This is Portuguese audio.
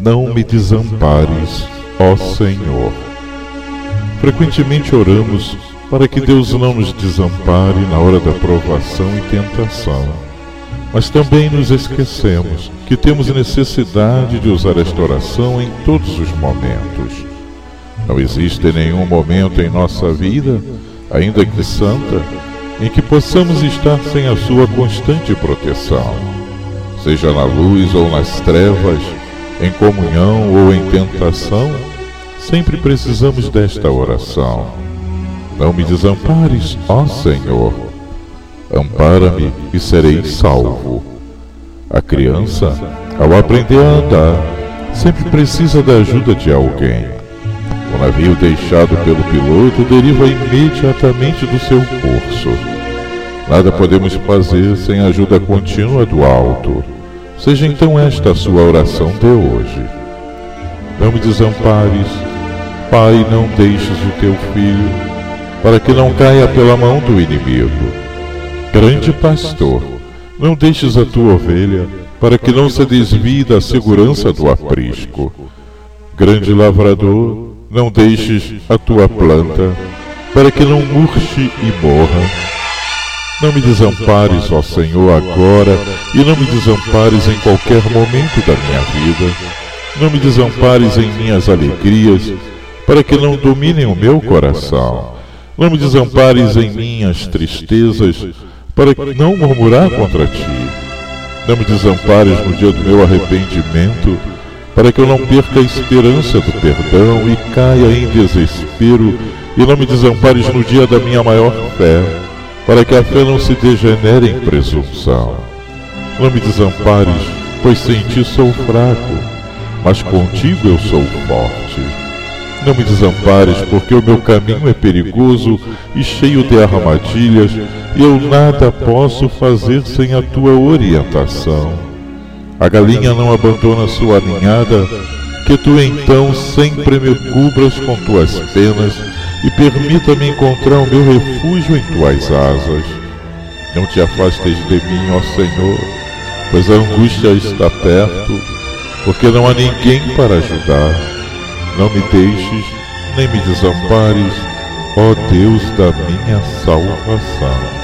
não me desampares, ó Senhor. Frequentemente oramos para que Deus não nos desampare na hora da provação e tentação, mas também nos esquecemos que temos necessidade de usar esta oração em todos os momentos. Não existe nenhum momento em nossa vida, ainda que santa, em que possamos estar sem a sua constante proteção. Seja na luz ou nas trevas, em comunhão ou em tentação, sempre precisamos desta oração. Não me desampares, ó Senhor. Ampara-me e serei salvo. A criança, ao aprender a andar, sempre precisa da ajuda de alguém. O navio deixado pelo piloto deriva imediatamente do seu curso. Nada podemos fazer sem a ajuda contínua do alto. Seja então esta a sua oração de hoje. Não me desampares, Pai, não deixes o teu filho, para que não caia pela mão do inimigo. Grande pastor, não deixes a tua ovelha, para que não se desvie da segurança do aprisco. Grande lavrador, não deixes a tua planta, para que não murche e morra. Não me desampares, ó Senhor, agora, e não me desampares em qualquer momento da minha vida. Não me desampares em minhas alegrias, para que não dominem o meu coração. Não me desampares em minhas tristezas, para não murmurar contra ti. Não me desampares no dia do meu arrependimento, para que eu não perca a esperança do perdão e caia em desespero, e não me desampares no dia da minha maior fé, para que a fé não se degenere em presunção. Não me desampares, pois sem ti sou fraco, mas contigo eu sou forte. Não me desampares, porque o meu caminho é perigoso e cheio de armadilhas, e eu nada posso fazer sem a tua orientação. A galinha não abandona sua ninhada, que tu então sempre me cubras com tuas penas e permita-me encontrar o meu refúgio em tuas asas. Não te afastes de mim, ó Senhor, pois a angústia está perto, porque não há ninguém para ajudar. Não me deixes, nem me desampares, ó Deus da minha salvação.